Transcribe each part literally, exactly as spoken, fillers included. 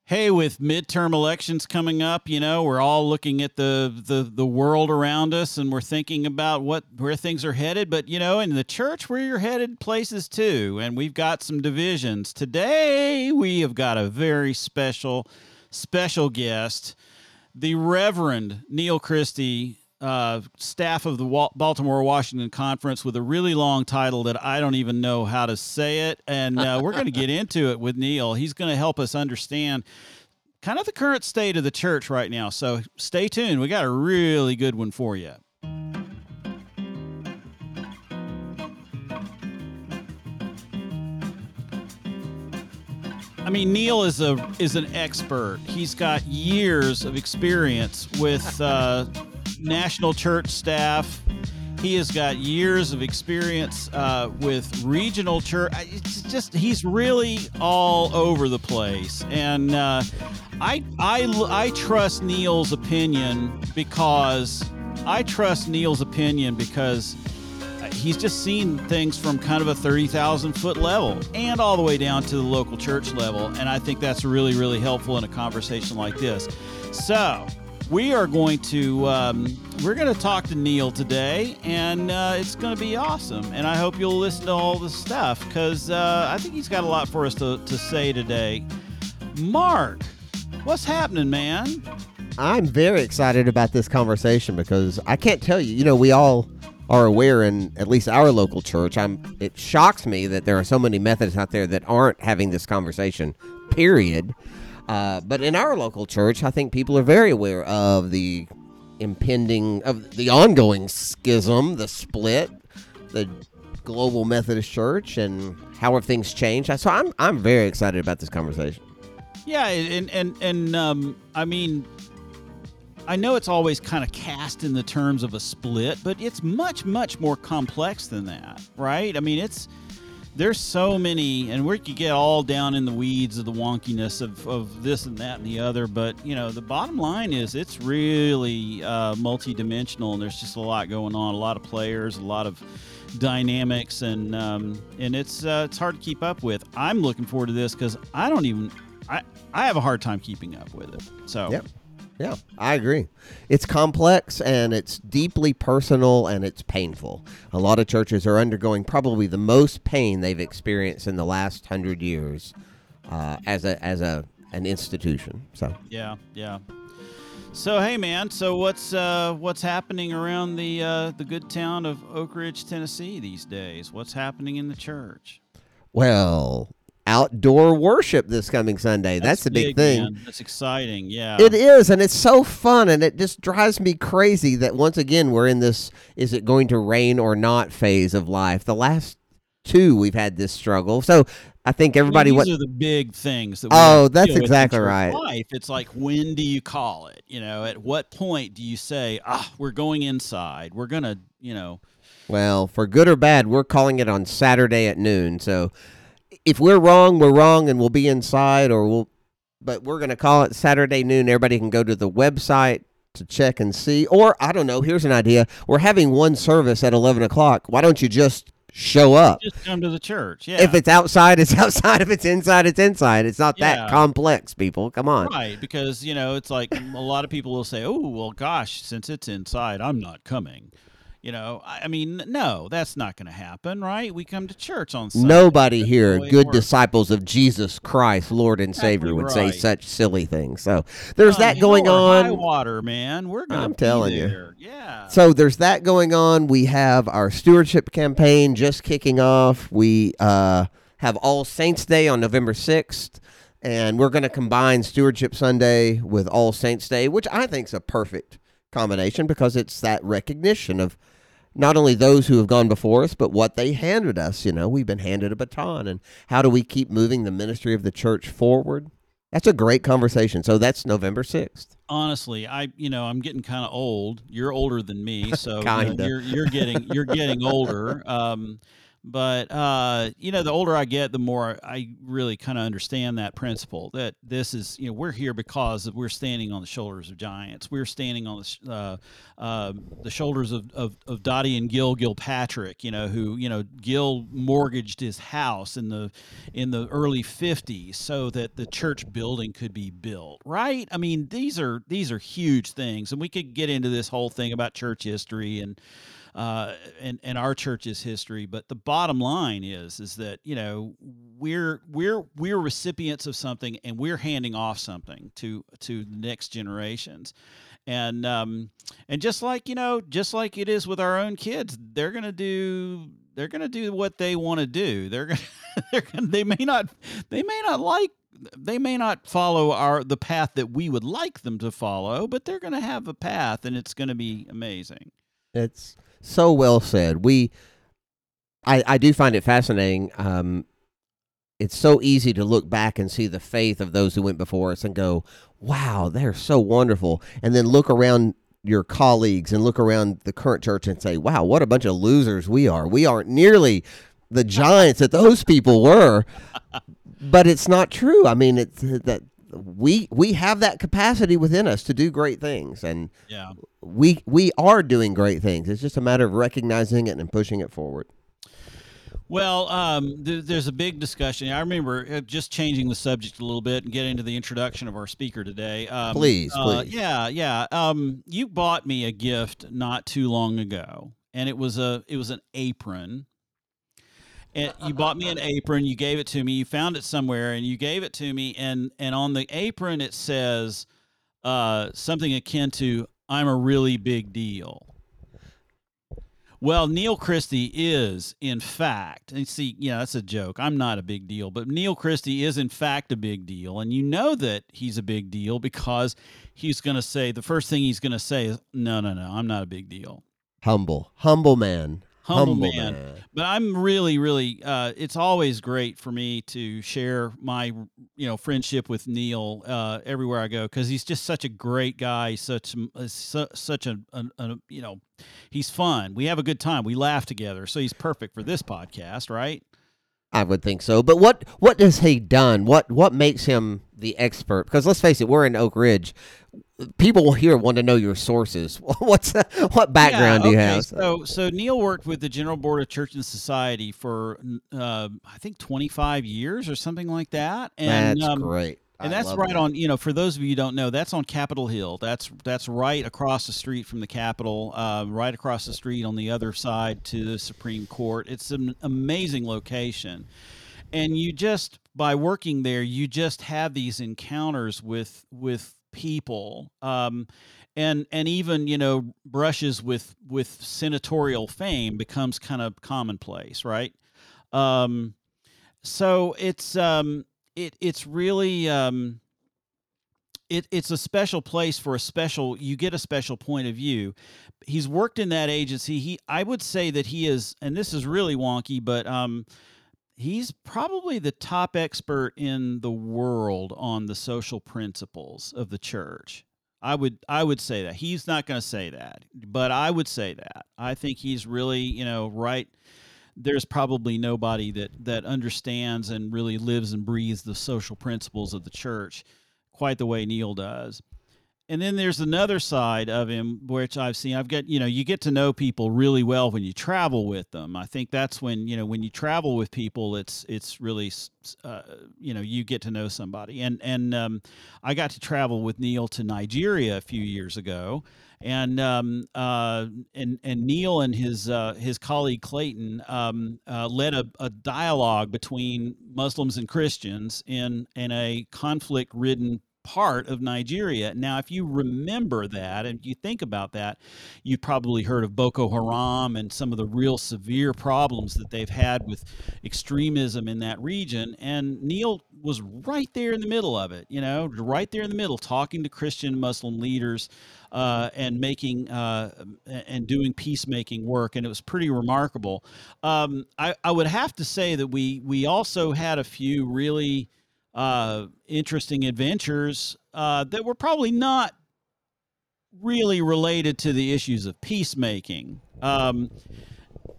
Hey, with midterm elections coming up, you know, we're all looking at the, the the world around us and we're thinking about what where things are headed. But, you know, in the church, we're headed places too. And we've got some divisions. Today, we have got a very special, special guest, the Reverend Neil Christie, uh, staff of the Wa- Baltimore Washington Conference, with a really long title that I don't even know how to say it. And uh, we're going to get into it with Neil. He's going to help us understand kind of the current state of the church right now. So stay tuned. We got a really good one for you. I mean, Neil is a is an expert. He's got years of experience with uh, national church staff. He has got years of experience uh, with regional church. It's just he's really all over the place, and uh, I I I trust Neil's opinion because I trust Neil's opinion because he's just seen things from kind of a thirty thousand foot level and all the way down to the local church level. And I think that's really, really helpful in a conversation like this. So we are going to, um, we're going to talk to Neil today, and uh, it's going to be awesome. And I hope you'll listen to all the stuff because uh, I think he's got a lot for us to, to say today. Mark, what's happening, man? I'm very excited about this conversation because I can't tell you, you know, we all are aware in at least our local church. I'm. It shocks me that there are so many Methodists out there that aren't having this conversation, period. Uh, but in our local church, I think people are very aware of the impending, of the ongoing schism, the split, the global Methodist Church, and how have things changed. So I'm I'm very excited about this conversation. Yeah, and and and um, I mean, I know it's always kind of cast in the terms of a split, but it's much, much more complex than that, right? I mean, it's there's so many, and we could get all down in the weeds of the wonkiness of, of this and that and the other, but, you know, the bottom line is it's really uh, multidimensional, and there's just a lot going on, a lot of players, a lot of dynamics, and um, and it's uh, it's hard to keep up with. I'm looking forward to this because I don't even, I, I have a hard time keeping up with it, so... Yep. Yeah, I agree. It's complex and it's deeply personal and it's painful. A lot of churches are undergoing probably the most pain they've experienced in the last hundred years uh, as a as a an institution. So yeah, yeah. So hey, man. So what's uh, what's happening around the uh, the good town of Oak Ridge, Tennessee these days? What's happening in the church? Well, outdoor worship this coming Sunday. That's, That's a big, big thing. Man. That's exciting. Yeah, it is. And it's so fun. And it just drives me crazy that once again, we're in this, is it going to rain or not phase of life. The last two, we've had this struggle. So I think everybody, I mean, these what are the big things. That we oh, that's exactly right. Life. It's like, when do you call it? You know, at what point do you say, ah, we're going inside. We're going to, you know, well, for good or bad, we're calling it on Saturday at noon. So if we're wrong, we're wrong, and we'll be inside, or we'll. But we're going to call it Saturday noon. Everybody can go to the website to check and see. Or I don't know. Here's an idea: we're having one service at eleven o'clock. Why don't you just show up? Just come to the church. Yeah. If it's outside, it's outside. If it's inside, it's inside. It's not yeah. that complex, people. Come on. Right, because you know it's like a lot of people will say, "Oh, well, gosh, since it's inside, I'm not coming." You know, I mean, no, that's not going to happen, right? We come to church on Sunday. Nobody here, good disciples of Jesus Christ, Lord and Savior, would say right. such silly things. So there's no, that going on. High water, man. We're going to I'm be telling there. you. Yeah. So there's that going on. We have our stewardship campaign just kicking off. We uh, have All Saints Day on November sixth. And we're going to combine Stewardship Sunday with All Saints Day, which I think is a perfect combination because it's that recognition of not only those who have gone before us, but what they handed us. You know, we've been handed a baton, and how do we keep moving the ministry of the church forward? That's a great conversation. So that's November sixth. Honestly, I you know I'm getting kind of old. You're older than me, so you Kinda. know, you're you're getting you're getting older. Um, But uh, you know, the older I get, the more I really kind of understand that principle. That this is, you know, we're here because we're standing on the shoulders of giants. We're standing on the uh, uh, the shoulders of, of of Dottie and Gil Gilpatrick. You know, who you know Gil mortgaged his house in the in the early fifties so that the church building could be built. Right? I mean, these are these are huge things, and we could get into this whole thing about church history and uh, and and our church's history. But the bottom line is is that you know we're we're we're recipients of something, and we're handing off something to to the next generations. And um, and just like you know, just like it is with our own kids, they're gonna do they're gonna do what they want to do. They're gonna, they're gonna they may not they may not like they may not follow our the path that we would like them to follow, but they're going to have a path, and it's going to be amazing. It's so well said. We, I, I do find it fascinating. Um, it's so easy to look back and see the faith of those who went before us and go, wow, they're so wonderful. And then look around your colleagues and look around the current church and say, wow, what a bunch of losers we are. We aren't nearly the giants that those people were. But it's not true. I mean, it's that we we have that capacity within us to do great things, and yeah. we we are doing great things. It's just a matter of recognizing it and pushing it forward. Well, um, th- there's a big discussion. I remember uh, just changing the subject a little bit and getting to the introduction of our speaker today. Um, please, uh, please. Yeah, yeah. Um, you bought me a gift not too long ago, and it was a it was an apron. And you bought me an apron. You gave it to me. You found it somewhere, and you gave it to me. And and on the apron it says uh, something akin to "I'm a really big deal." Well, Neil Christie is, in fact, and see, yeah, that's a joke. I'm not a big deal, but Neil Christie is, in fact, a big deal. And you know that he's a big deal because he's going to say, the first thing he's going to say is, no, no, no, I'm not a big deal. Humble, humble man. Humble, humble man. man. But I'm really, really, uh, it's always great for me to share my, you know, friendship with Neil uh, everywhere I go, because he's just such a great guy, such, uh, su- such a, a, a, you know, he's fun. We have a good time. We laugh together. So he's perfect for this podcast, right? I would think so. But what what has he done? What what makes him the expert? Because let's face it, we're in Oak Ridge. People here want to know your sources. What's what background yeah, okay. do you have? So so Neil worked with the General Board of Church and Society for uh, I think twenty-five years or something like that. And that's um, great. And I that's right that. on, you know, for those of you who don't know, that's on Capitol Hill. That's that's right across the street from the Capitol, uh, right across the street on the other side to the Supreme Court. It's an amazing location. And you just, by working there, you just have these encounters with with people, um, and and even, you know, brushes with, with senatorial fame becomes kind of commonplace, right? Um, so it's... Um, It it's really um, it it's a special place for a special. You get a special point of view. He's worked in that agency. He I would say that he is, and this is really wonky, but um, he's probably the top expert in the world on the social principles of the church. I would I would say that. He's not going to say that, but I would say that. I think he's really, you know, right. There's probably nobody that, that understands and really lives and breathes the social principles of the church quite the way Neil does. And then there's another side of him, which I've seen. I've got, you know, you get to know people really well when you travel with them. I think that's when, you know, when you travel with people, it's it's really, uh, you know, you get to know somebody. And and um, I got to travel with Neil to Nigeria a few years ago. And um, uh, and and Neil and his uh, his colleague Clayton um, uh, led a, a dialogue between Muslims and Christians in in a conflict-ridden part of Nigeria. Now, if you remember that and you think about that, you've probably heard of Boko Haram and some of the real severe problems that they've had with extremism in that region. And Neil was right there in the middle of it, you know, right there in the middle, talking to Christian Muslim leaders uh, and making uh, and doing peacemaking work. And it was pretty remarkable. Um, I, I would have to say that we we also had a few really Uh, interesting adventures uh, that were probably not really related to the issues of peacemaking. Um,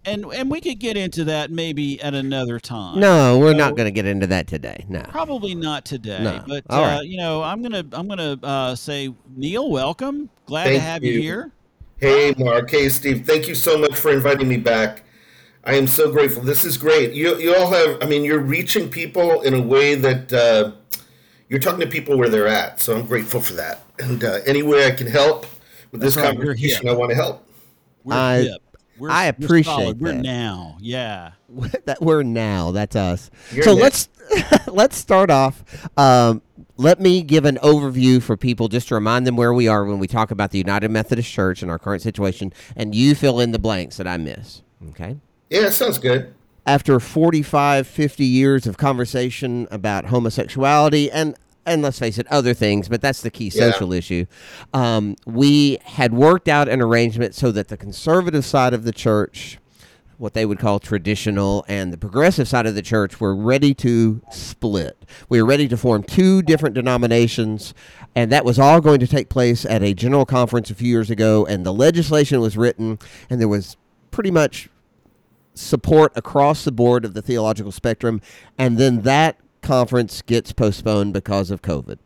And and we could get into that maybe at another time. No, we're So, not going to get into that today. No. Probably not today. No. But All uh, right. you know, I'm gonna I'm gonna uh, say, Neil, welcome. Glad to Thank have you you. here. Hey, Mark. Hey, Steve. Thank you so much for inviting me back. I am so grateful. This is great. You you all have. I mean, you're reaching people in a way that uh, you're talking to people where they're at. So I'm grateful for that. And uh, any way I can help with That's this right, you're conversation, hip. I want to help. We're I- hip. We're, I we're appreciate solid. We're that. now. Yeah. That we're now. That's us. You're so next. let's let's start off. Um, let me give an overview for people just to remind them where we are when we talk about the United Methodist Church and our current situation, and you fill in the blanks that I miss. Okay. Yeah, it sounds good. After forty-five, fifty years of conversation about homosexuality and and let's face it, other things, but that's the key Yeah. social issue. Um, we had worked out an arrangement so that the conservative side of the church, what they would call traditional, and the progressive side of the church were ready to split. We were ready to form two different denominations, and that was all going to take place at a general conference a few years ago, and the legislation was written, and there was pretty much support across the board of the theological spectrum, and then that conference gets postponed because of COVID.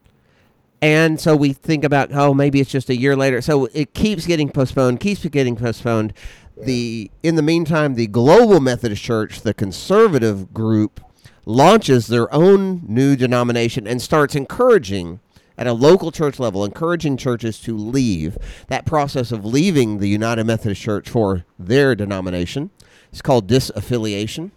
And so we think about, oh, maybe it's just a year later. So it keeps getting postponed, keeps getting postponed. The in the meantime, the Global Methodist Church, the conservative group, launches their own new denomination and starts encouraging, at a local church level, encouraging churches to leave. That process of leaving the United Methodist Church for their denomination is called disaffiliation.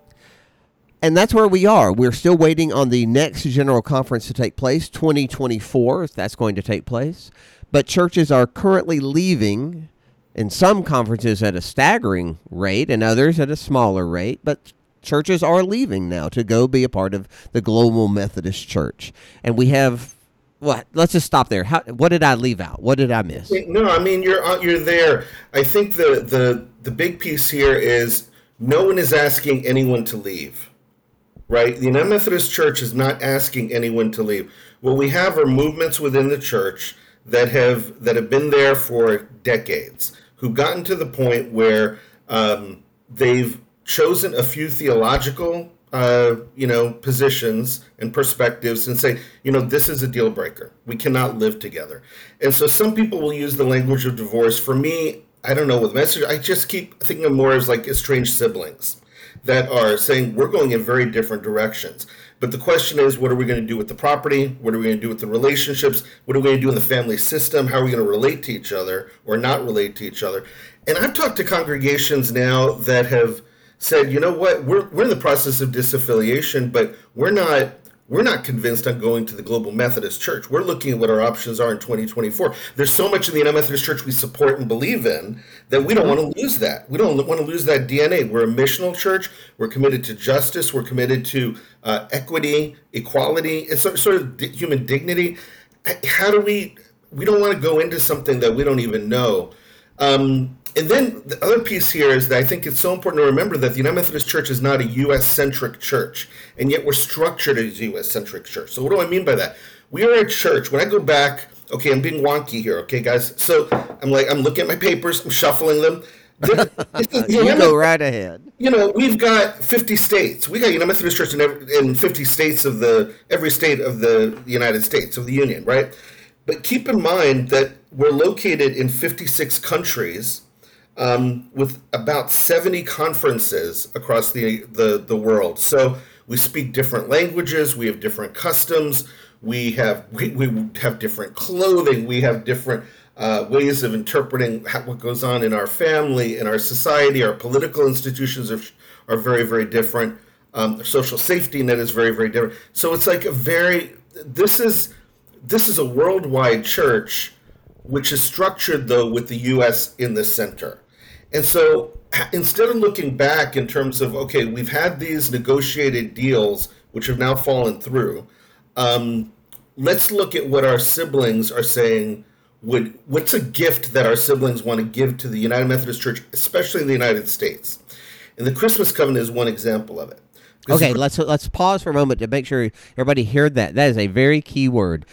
And that's where we are. We're still waiting on the next general conference to take place, twenty twenty-four, if that's going to take place. But churches are currently leaving, in some conferences at a staggering rate and others at a smaller rate. But churches are leaving now to go be a part of the Global Methodist Church. And we have, what? Let's just stop there. How, what did I leave out? What did I miss? No, I mean you're uh, you're there. I think the the the big piece here is no one is asking anyone to leave. Right? The United Methodist Church is not asking anyone to leave. What we have are movements within the church that have that have been there for decades, who've gotten to the point where um, they've chosen a few theological, uh, you know, positions and perspectives and say, you know, this is a deal breaker. We cannot live together. And so some people will use the language of divorce. For me, I don't know what the message. I just keep thinking of more as like estranged siblings that are saying we're going in very different directions. But the question is, what are we going to do with the property? What are we going to do with the relationships? What are we going to do in the family system? How are we going to relate to each other or not relate to each other? And I've talked to congregations now that have said, you know what, we're we're in the process of disaffiliation, but we're not we're not convinced on going to the Global Methodist Church. We're looking at what our options are in twenty twenty-four. There's so much in the United Methodist Church we support and believe in that we don't want to lose that. We don't want to lose that D N A. We're a missional church. We're committed to justice. We're committed to uh, equity, equality, it's sort sort of di- human dignity. How do we, we don't want to go into something that we don't even know. Um, and then the other piece here is that I think it's so important to remember that the United Methodist Church is not a U S-centric church, and yet we're structured as a U S-centric church. So what do I mean by that? We are a church. When I go back, okay, I'm being wonky here, okay, guys? So I'm like, I'm looking at my papers, I'm shuffling them. This is, You go right ahead. You know, we've got fifty states. We got United Methodist Church in, every, in fifty states of the, every state of the United States, of the Union, right? But keep in mind that we're located in fifty-six countries, um, with about seventy conferences across the, the, the world. So we speak different languages, we have different customs, we have we, we have different clothing, we have different uh, ways of interpreting how, what goes on in our family, in our society. Our political institutions are, are very, very different. Um, the social safety net is very, very different. So it's like a very, this is, this is a worldwide church, which is structured, though, with the U S in the center. And so instead of looking back in terms of, okay, we've had these negotiated deals, which have now fallen through, um, let's look at what our siblings are saying. Would, what's a gift that our siblings want to give to the United Methodist Church, especially in the United States? And the Christmas Covenant is one example of it. Because Okay, let's let's pause for a moment to make sure everybody heard that. That is a very key word.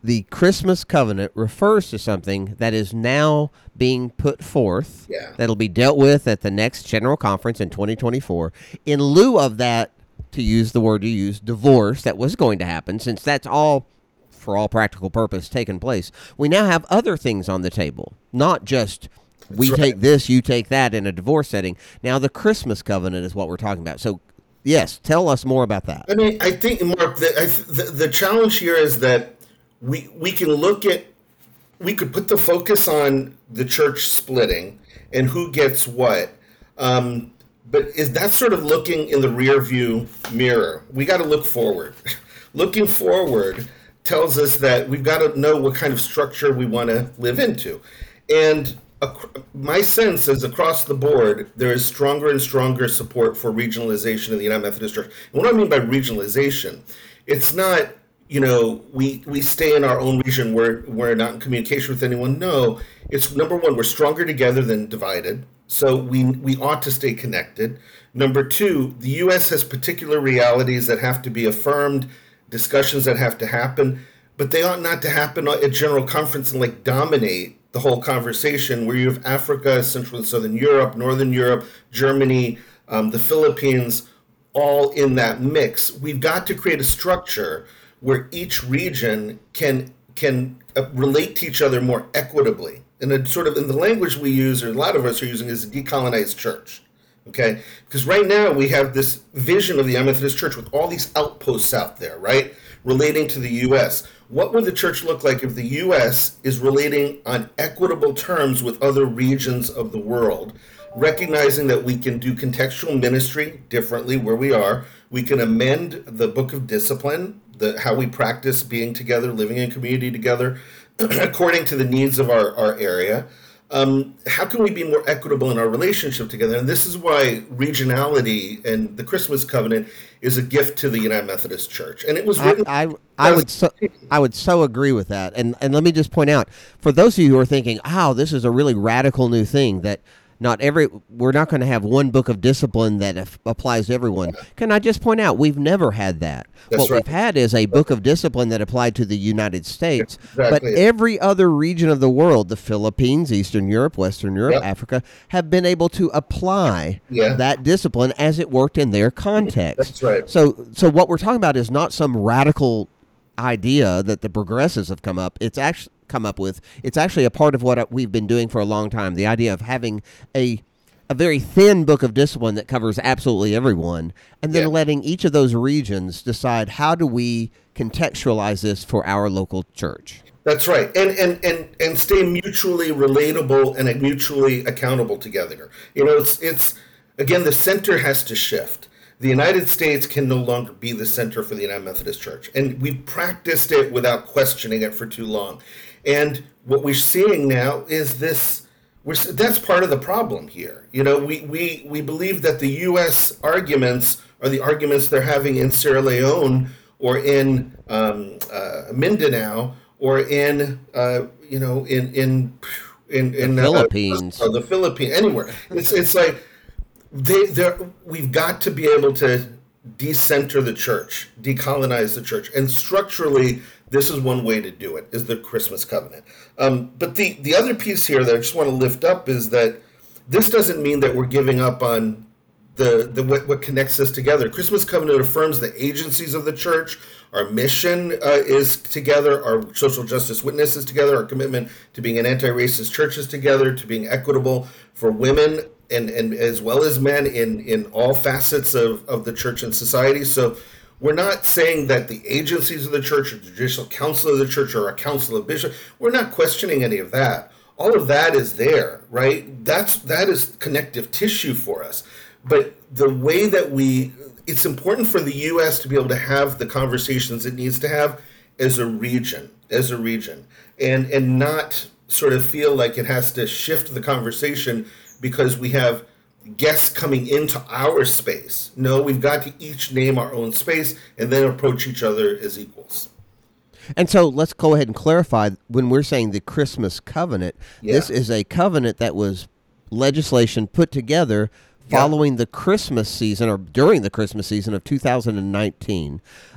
the Christmas covenant refers to something that is now being put forth, Yeah. that'll be dealt with at the next General Conference in twenty twenty-four. In lieu of that, to use the word you used, divorce, that was going to happen, since that's all, for all practical purpose, taken place, we now have other things on the table, not just we That's right. take this, you take that in a divorce setting. Now the Christmas covenant is what we're talking about. So, yes, tell us more about that. I mean, I think, Mark, the, I th- the, the challenge here is that we we can look at, we could put the focus on the church splitting and who gets what, um, but is that sort of looking in the rear view mirror? We got to look forward. Looking forward tells us that we've got to know what kind of structure we want to live into. And ac- my sense is across the board, there is stronger and stronger support for regionalization of the United Methodist Church. And what I mean by regionalization, it's not, you know, we, we stay in our own region, we're, we're not in communication with anyone. No, it's number one, we're stronger together than divided. So we, we ought to stay connected. Number two, the U S has particular realities that have to be affirmed, discussions that have to happen, but they ought not to happen at General Conference and like dominate the whole conversation, where you have Africa, Central and Southern Europe, Northern Europe, Germany, um, the Philippines, all in that mix. We've got to create a structure where each region can can uh, relate to each other more equitably. And a sort of in the language we use, or a lot of us are using, is a decolonized church. Okay, because right now we have this vision of the United Methodist Church with all these outposts out there, right, relating to the U S. What would the church look like if the U S is relating on equitable terms with other regions of the world, recognizing that we can do contextual ministry differently where we are? We can amend the book of discipline, the how we practice being together, living in community together, according to the needs of our, our area. Um, how can we be more equitable in our relationship together? And this is why regionality and the Christmas covenant is a gift to the United Methodist Church. And it was written. I, I, I would so I would so agree with that. And and let me just point out, for those of you who are thinking, "Oh, this is a really radical new thing that not every we're not going to have one book of discipline that af- applies to everyone." Can I just point out, we've never had that. That's what right. we've had is a book of discipline that applied to the United States, but Exactly. every other region of the world, the Philippines, Eastern Europe, Western Europe, Yep. Africa, have been able to apply Yeah. that discipline as it worked in their context. That's right. So, so what we're talking about is not some radical idea that the progressives have come up. It's actually come up with. It's actually a part of what we've been doing for a long time. The idea of having a a very thin book of discipline that covers absolutely everyone, and then Yeah. letting each of those regions decide, how do we contextualize this for our local church. That's right. And, and, and, and stay mutually relatable and mutually accountable together. You know, it's, it's, again, the center has to shift. The United States can no longer be the center for the United Methodist Church. And we've practiced it without questioning it for too long. And what we're seeing now is this, we're, that's part of the problem here. You know, we, we, we believe that the U S arguments are the arguments they're having in Sierra Leone or in um, uh, Mindanao or in, uh, you know, in, in, in, in The Philippines. Uh, or the Philippines, anywhere. It's, it's like, they, they're, we've got to be able to decenter the church, decolonize the church. And structurally, this is one way to do it, is the Christmas covenant. Um, but the, the other piece here that I just want to lift up is that this doesn't mean that we're giving up on the, the what, what connects us together. Christmas covenant affirms the agencies of the church. Our mission uh, is together. Our social justice witness is together. Our commitment to being an anti-racist church is together, to being equitable for women and, and as well as men in, in all facets of, of the church and society. So we're not saying that the agencies of the church or the judicial council of the church or a council of bishops, we're not questioning any of that. All of that is there, right? That's, that is connective tissue for us. But the way that we, it's important for the U S to be able to have the conversations it needs to have as a region, as a region, and, and not sort of feel like it has to shift the conversation because we have guests coming into our space. No, we've got to each name our own space and then approach each other as equals. And so let's go ahead and clarify, when we're saying the Christmas covenant, Yeah. this is a covenant that was legislation put together following the Christmas season or during the Christmas season of two thousand nineteen.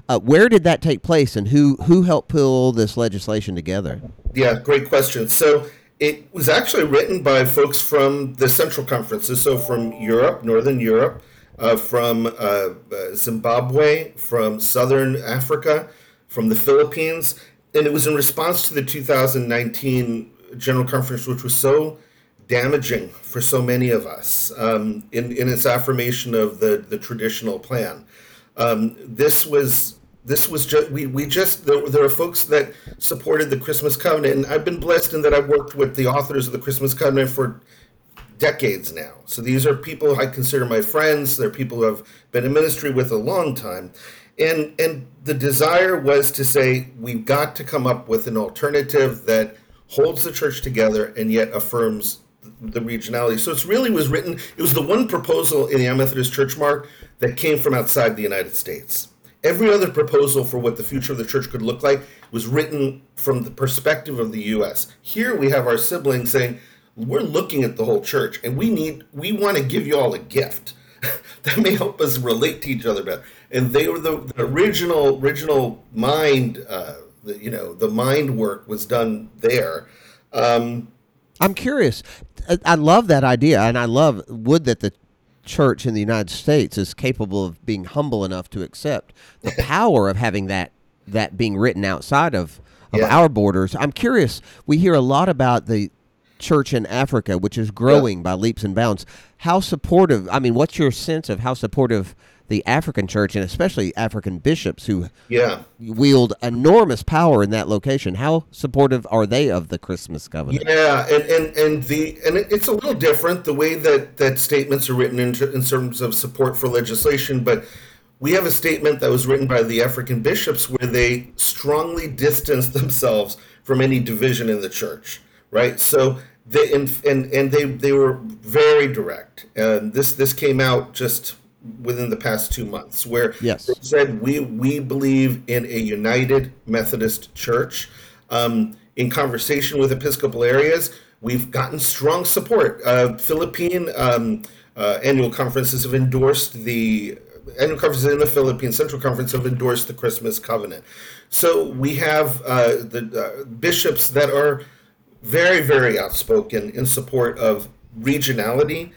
Uh, where did that take place, and who who helped pull this legislation together? Yeah, great question. So it was actually written by folks from the Central Conferences, so from Europe, Northern Europe, uh, from uh, uh, Zimbabwe, from Southern Africa, from the Philippines, and it was in response to the two thousand nineteen General Conference, which was so damaging for so many of us um, in, in its affirmation of the, the traditional plan. Um, this was this was just we we just there, there are folks that supported the Christmas Covenant, and I've been blessed in that I've worked with the authors of the Christmas Covenant for decades now. So these are people I consider my friends. They're people who have been in ministry with a long time, and and the desire was to say we've got to come up with an alternative that holds the church together and yet affirms the regionality. So it really was written, it was the one proposal in the United Methodist Church, Mark, that came from outside the United States. Every other proposal for what the future of the church could look like was written from the perspective of the U S. Here we have our siblings saying, we're looking at the whole church, and we need, we want to give you all a gift that may help us relate to each other better. And they were the, the original, original mind, uh, the, you know, the mind work was done there. Um, I'm curious. I, I love that idea, and I love, would that the church in the United States is capable of being humble enough to accept the power of having that that being written outside of, of Yeah. our borders. I'm curious. We hear a lot about the church in Africa, which is growing yeah. by leaps and bounds. How supportive, I mean, what's your sense of how supportive the African church, and especially African bishops who yeah. wield enormous power in that location, how supportive are they of the Christmas Covenant? Yeah, and, and, and the and it, it's a little different the way that, that statements are written in, in terms of support for legislation, but we have a statement that was written by the African bishops where they strongly distance themselves from any division in the church, right? So they and and, and they they were very direct, and this this came out just within the past two months, where yes. they said we we believe in a united Methodist church. Um, in conversation with Episcopal areas, we've gotten strong support. Uh, Philippine um, uh, annual conferences have endorsed the annual conferences in the Philippine Central Conference have endorsed the Christmas Covenant. So we have uh, the uh, bishops that are very, very outspoken in support of regionality.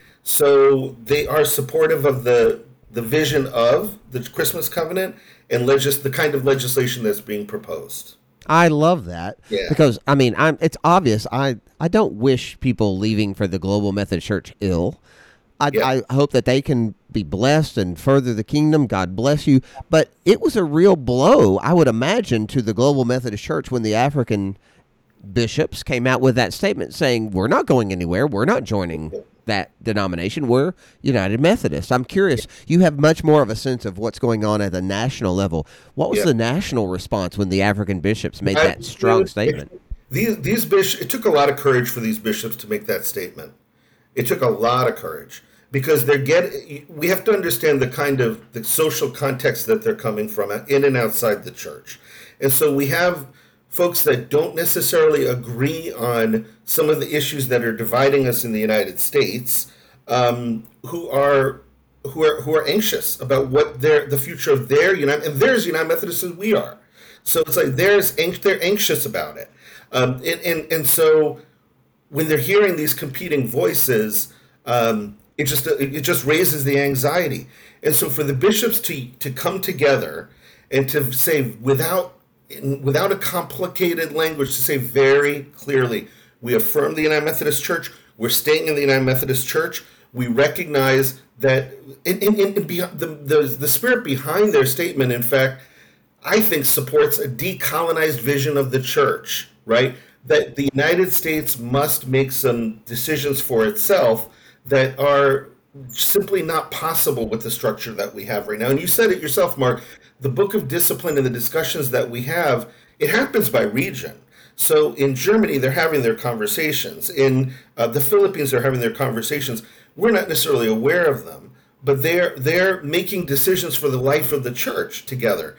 So they are supportive of the the vision of the Christmas Covenant and legis- the kind of legislation that's being proposed. I love that Yeah. because I mean, I'm. It's obvious. I I don't wish people leaving for the Global Methodist Church ill. I, Yeah. I hope that they can be blessed and further the kingdom. God bless you. But it was a real blow, I would imagine, to the Global Methodist Church when the African bishops came out with that statement saying, we're not going anywhere. We're not joining that denomination. We're United Methodists. I'm curious. You have much more of a sense of what's going on at the national level. What was Yeah. the national response when the African bishops made I- that strong statement? These these bishops, it took a lot of courage for these bishops to make that statement. It took a lot of courage because they're get. We have to understand the kind of the social context that they're coming from, in and outside the church, and so we have folks that don't necessarily agree on some of the issues that are dividing us in the United States, um, who are who are who are anxious about what their the future of their United and theirs United Methodists as we are. So it's like there's they're anxious about it, um, and, and and so when they're hearing these competing voices, um, it just it just raises the anxiety. And so for the bishops to to come together and to say without without a complicated language, to say very clearly, we affirm the United Methodist Church. We're staying in the United Methodist Church. We recognize that in, in, in beyond, the, the the spirit behind their statement, in fact, I think supports a decolonized vision of the church, right? That the United States must make some decisions for itself that are simply not possible with the structure that we have right now. And you said it yourself, Mark, the book of discipline and the discussions that we have, it happens by region. So in Germany, they're having their conversations. In uh, the Philippines, they're having their conversations. We're not necessarily aware of them, but they're they're making decisions for the life of the church together.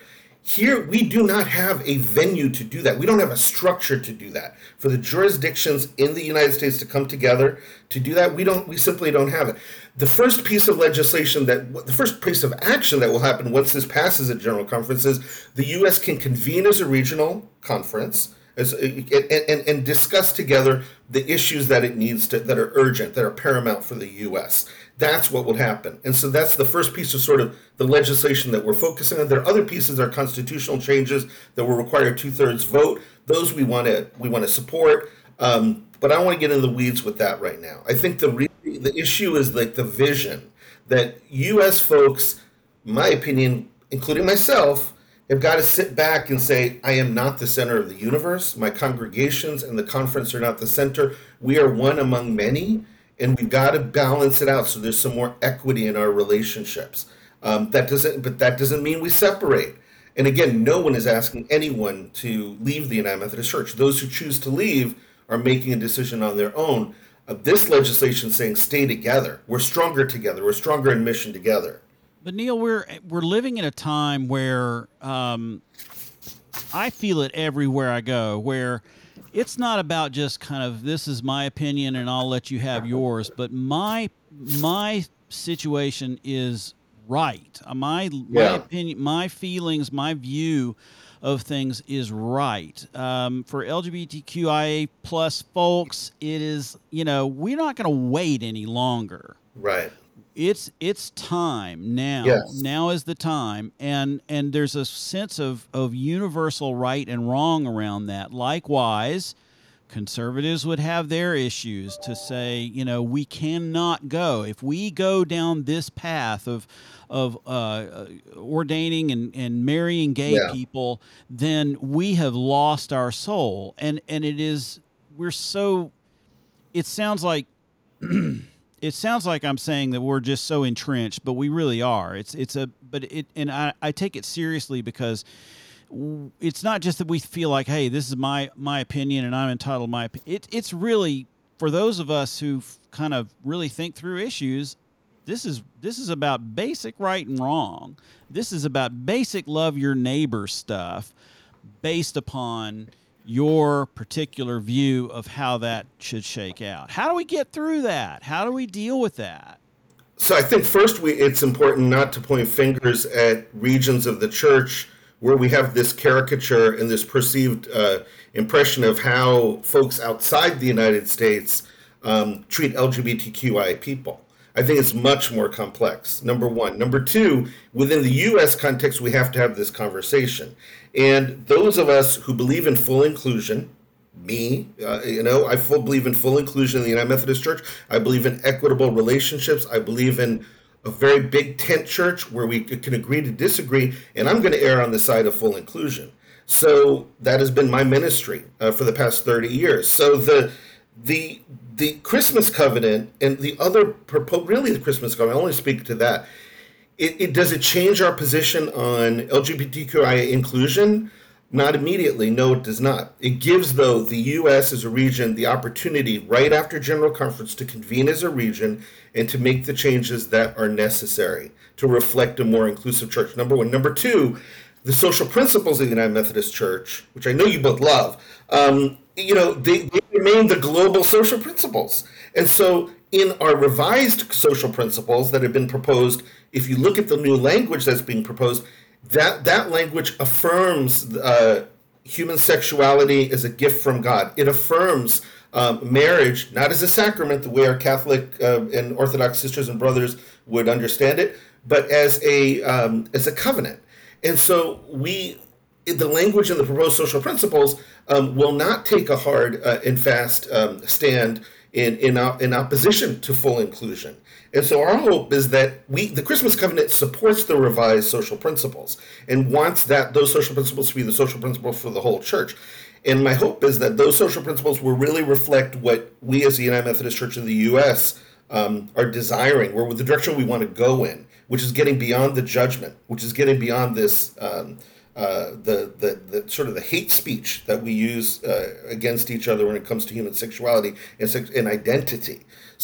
Here, we do not have a venue to do that. We don't have a structure to do that. For the jurisdictions in the United States to come together to do that, we don't. We simply don't have it. The first piece of legislation that, the first piece of action that will happen once this passes at General Conference is the U S can convene as a regional conference as, and, and, and discuss together the issues that it needs to, that are urgent, that are paramount for the U S. That's what would happen. And so that's the first piece of sort of the legislation that we're focusing on. There are other pieces, are constitutional changes that will require a two-thirds vote. Those we want to we want to support. Um, but I don't want to get into the weeds with that right now. I think the re- the issue is like the vision that U S folks, in my opinion, including myself, have got to sit back and say, I am not the center of the universe. My congregations and the conference are not the center. We are one among many. And we've got to balance it out so there's some more equity in our relationships. Um, that doesn't, but that doesn't mean we separate. And again, no one is asking anyone to leave the United Methodist Church. Those who choose to leave are making a decision on their own. Uh, this legislation is saying stay together. We're stronger together. We're stronger in mission together. But Neil, we're we're living in a time where um, I feel it everywhere I go, where it's not about just kind of this is my opinion and I'll let you have yours, but my my situation is right. My my Yeah. opinion, my feelings, my view of things is right. Um, for L G B T Q I A plus folks, it is, you know, we're not going to wait any longer. Right. It's it's time now. Yes. Now is the time, and and there's a sense of of universal right and wrong around that. Likewise, conservatives would have their issues to say, you know, we cannot go if we go down this path of of uh, ordaining and, and marrying gay Yeah. people, then we have lost our soul. And and it is we're so. It sounds like. It sounds like I'm saying that we're just so entrenched, but we really are. It's it's a but it and I, I take it seriously because w- it's not just that we feel like, hey, this is my my opinion and I'm entitled to my opinion. It, it's really for those of us who kind of really think through issues. This is this is about basic right and wrong. This is about basic love your neighbor stuff, based upon your particular view of how that should shake out. How do we get through that? How do we deal with that? So I think first we it's important not to point fingers at regions of the church where we have this caricature and this perceived uh, impression of how folks outside the United States um, treat L G B T Q I A people. I think it's much more complex, number one. Number two, within the U S context, we have to have this conversation. And those of us who believe in full inclusion, me, uh, you know, I full believe in full inclusion in the United Methodist Church. I believe in equitable relationships. I believe in a very big tent church where we can agree to disagree. And I'm going to err on the side of full inclusion. So that has been my ministry uh, for the past thirty years. So the the the Christmas covenant and the other propo- really the Christmas covenant, I only speak to that. It, it does it change our position on L G B T Q I A inclusion? Not immediately. No, it does not. It gives, though, the U S as a region the opportunity right after General Conference to convene as a region and to make the changes that are necessary to reflect a more inclusive church. Number one. Number two, the social principles of the United Methodist Church, which I know you both love, um, you know, they, they remain the global social principles. And so in our revised social principles that have been proposed, if you look at the new language that's being proposed, that, that language affirms uh, human sexuality as a gift from God. It affirms um, marriage, not as a sacrament, the way our Catholic uh, and Orthodox sisters and brothers would understand it, but as a um, as a covenant. And so we, the language in the proposed social principles um, will not take a hard uh, and fast um, stand in in, op- in opposition to full inclusion. And so our hope is that we, the Christmas covenant supports the revised social principles and wants that those social principles to be the social principles for the whole church. And my hope is that those social principles will really reflect what we as the United Methodist Church in the U S um, are desiring, where with the direction we want to go in, which is getting beyond the judgment, which is getting beyond this um, uh, the, the the sort of the hate speech that we use uh, against each other when it comes to human sexuality and, sex- and identity.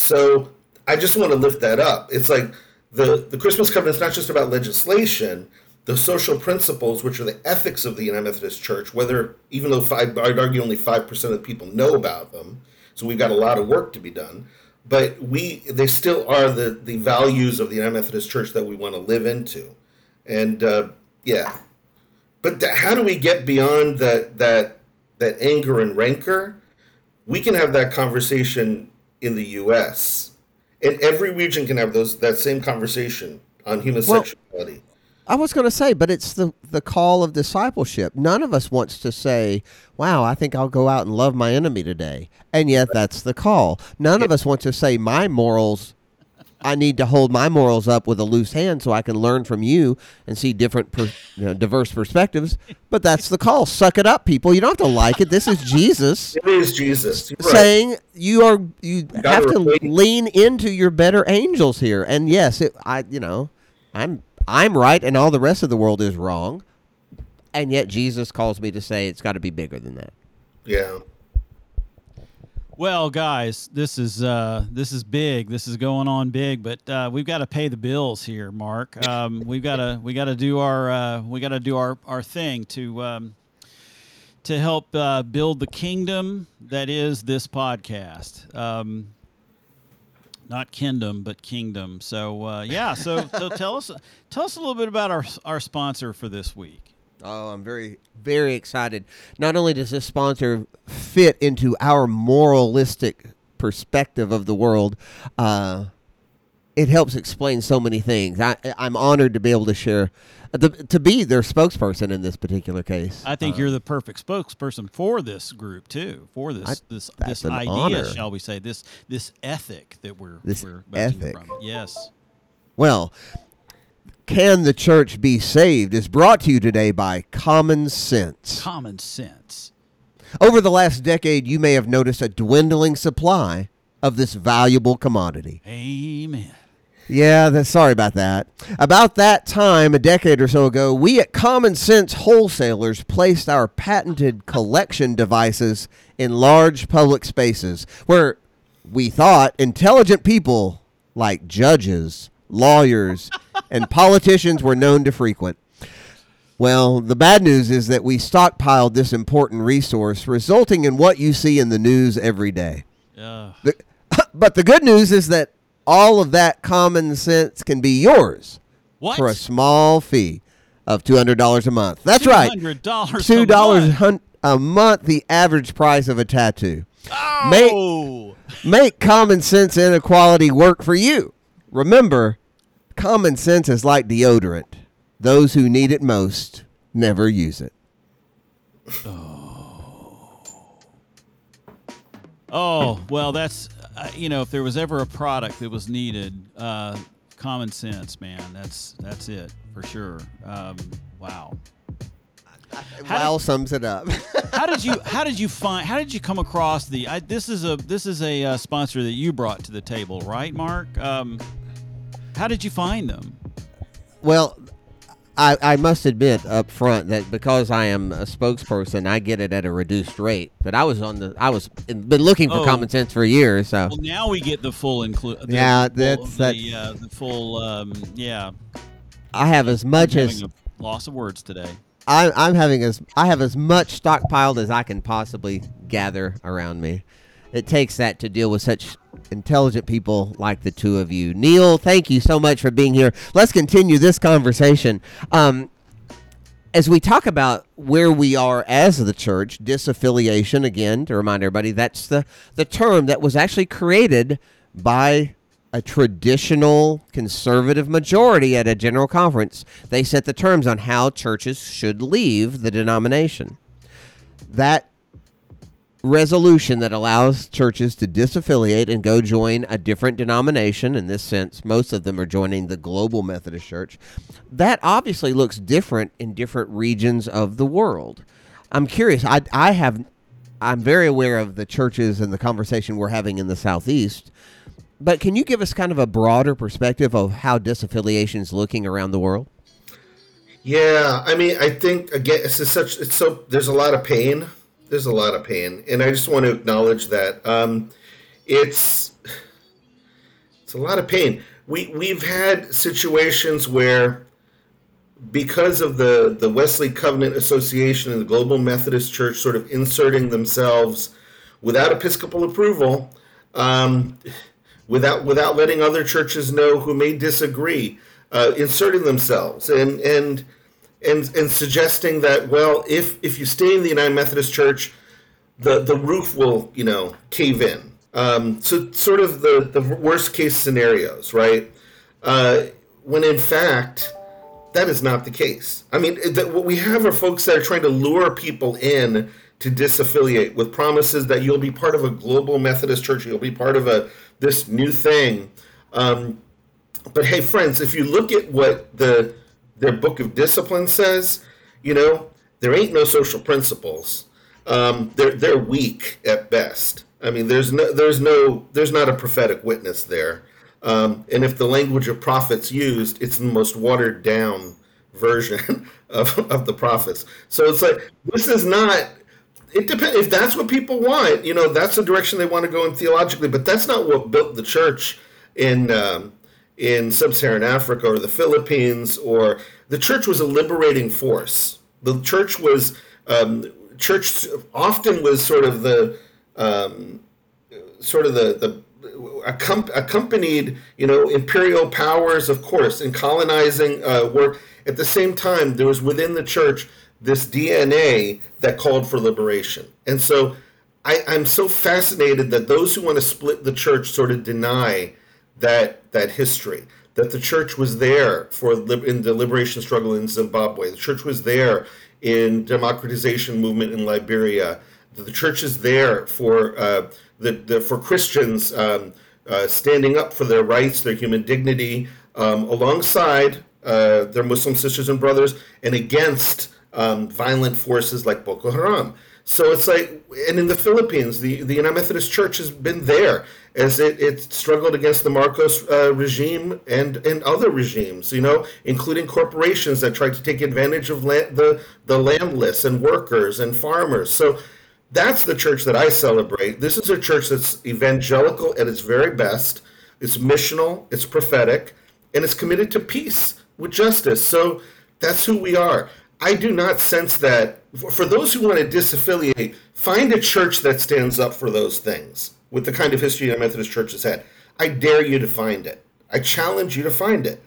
So I just want to lift that up. It's like the, the Christmas covenant is not just about legislation. The the social principles, which are the ethics of the United Methodist Church, whether, even though five, I'd argue only five percent of the people know about them, so we've got a lot of work to be done, but we, they still are the, the values of the United Methodist Church that we want to live into. And, uh, yeah. But th- how do we get beyond that, that, that anger and rancor? We can have that conversation in the U S, and every region can have those that same conversation on human Well, sexuality. I was going to say, but it's the, the call of discipleship. None of us wants to say, wow, I think I'll go out and love my enemy today. And yet that's the call. None of us want to say my morals, I need to hold my morals up with a loose hand so I can learn from you and see different, per, you know, diverse perspectives. But that's the call. Suck it up, people. You don't have to like it. This is Jesus. It is Jesus. You're right. Saying you are you have to relate. lean into your better angels here. And yes, it, I you know, I'm I'm right and all the rest of the world is wrong. And yet Jesus calls me to say it's got to be bigger than that. Yeah. Well, guys, this is uh, this is big. This is going on big, but uh, we've got to pay the bills here, Mark. Um, we've got to we got to do our uh, we got to do our, our thing to um, to help uh, build the kingdom that is this podcast. Um, not kingdom, but kingdom. So uh, yeah. So so tell us tell us a little bit about our our sponsor for this week. Oh, I'm very, very excited. Not only does this sponsor fit into our moralistic perspective of the world, uh, it helps explain so many things. I, I'm honored to be able to share, to, to be their spokesperson in this particular case. I think uh, you're the perfect spokesperson for this group too, for this I, this that's this an idea, honor. shall we say, this this ethic that we're This we're about to ethic. from. Yes. Well, Can the Church Be Saved is brought to you today by Common Sense. Common sense. Over the last decade, you may have noticed a dwindling supply of this valuable commodity. Amen. Yeah, that's, sorry about that. About that time, a decade or so ago, we at Common Sense Wholesalers placed our patented collection devices in large public spaces where we thought intelligent people like judges, lawyers, and politicians were known to frequent. Well, the bad news is that we stockpiled this important resource, resulting in what you see in the news every day. Uh, The, but the good news is that all of that common sense can be yours what? for a small fee of two hundred dollars a month. That's right. two hundred dollars two dollars a month. a month, the average price of a tattoo. Oh. Make, make common sense inequality work for you. Remember, common sense is like deodorant. Those who need it most never use it. Oh, well, that's, uh, you know, if there was ever a product that was needed, uh, common sense, man. That's that's it for sure. Um, wow. How Wow sums it up. how did you how did you find how did you come across the I, this is a this is a uh, sponsor that you brought to the table, right, Mark? Um, how did you find them? Well, I, I must admit up front that because I am a spokesperson, I get it at a reduced rate. But I was on the I was been looking for Oh. common sense for years. So Well, now we get the full include. Yeah, the, that's- full, the, uh, the full. Um, yeah, I have as much I'm as having a loss of words today. I, I'm having as I have as much stockpiled as I can possibly gather around me. It takes that to deal with such intelligent people like the two of you. Neil, thank you so much for being here. Let's continue this conversation. Um, as we talk about where we are as the church, disaffiliation, again, to remind everybody, that's the, the term that was actually created by a traditional conservative majority at a general conference. They set the terms on how churches should leave the denomination. That resolution that allows churches to disaffiliate and go join a different denomination, in this sense, most of them are joining the Global Methodist Church. That obviously looks different in different regions of the world. I'm curious. I, I have, I'm very aware of the churches and the conversation we're having in the Southeast. But can you give us kind of a broader perspective of how disaffiliation is looking around the world? Yeah, I mean, I think again, it's just such. It's so. There's a lot of pain. There's a lot of pain, and I just want to acknowledge that. Um, it's it's a lot of pain. We we've had situations where because of the, the Wesley Covenant Association and the Global Methodist Church sort of inserting themselves without Episcopal approval, um, without without letting other churches know who may disagree, uh, inserting themselves and and and and suggesting that, well, if if you stay in the United Methodist Church, the the roof will, you know, cave in. Um, so sort of the the worst case scenarios, right? Uh, when in fact, that is not the case. I mean, the, what we have are folks that are trying to lure people in to disaffiliate with promises that you'll be part of a global Methodist church, you'll be part of a this new thing. Um, but hey, friends, if you look at what the their book of discipline says, you know, there ain't no social principles. Um, they're they're weak at best. I mean, there's no there's no there's not a prophetic witness there. Um, and if the language of prophets used, it's the most watered down version of, of the prophets. So it's like, this is not, it depends, if that's what people want, you know, that's the direction they want to go in theologically, but that's not what built the church in, um, in sub-Saharan Africa or the Philippines, or the church was a liberating force. The church was, um, church often was sort of the, um, sort of the, the, accompanied, you know, imperial powers, of course, in colonizing uh, work. At the same time, there was within the church this D N A that called for liberation. And so I, I'm so fascinated that those who want to split the church sort of deny that that history, that the church was there for in the liberation struggle in Zimbabwe. The church was there in democratization movement in Liberia. The church is there for uh, the, the for Christians um, uh, standing up for their rights, their human dignity, um, alongside uh, their Muslim sisters and brothers, and against um, violent forces like Boko Haram. So it's like, and in the Philippines, the, the United Methodist Church has been there as it, it struggled against the Marcos uh, regime and, and other regimes, you know, including corporations that tried to take advantage of land, the, the landless and workers and farmers. So that's the church that I celebrate. This is a church that's evangelical at its very best. It's missional, it's prophetic, and it's committed to peace with justice. So that's who we are. I do not sense that. For those who want to disaffiliate, find a church that stands up for those things with the kind of history the Methodist Church has had. I dare you to find it. I challenge you to find it.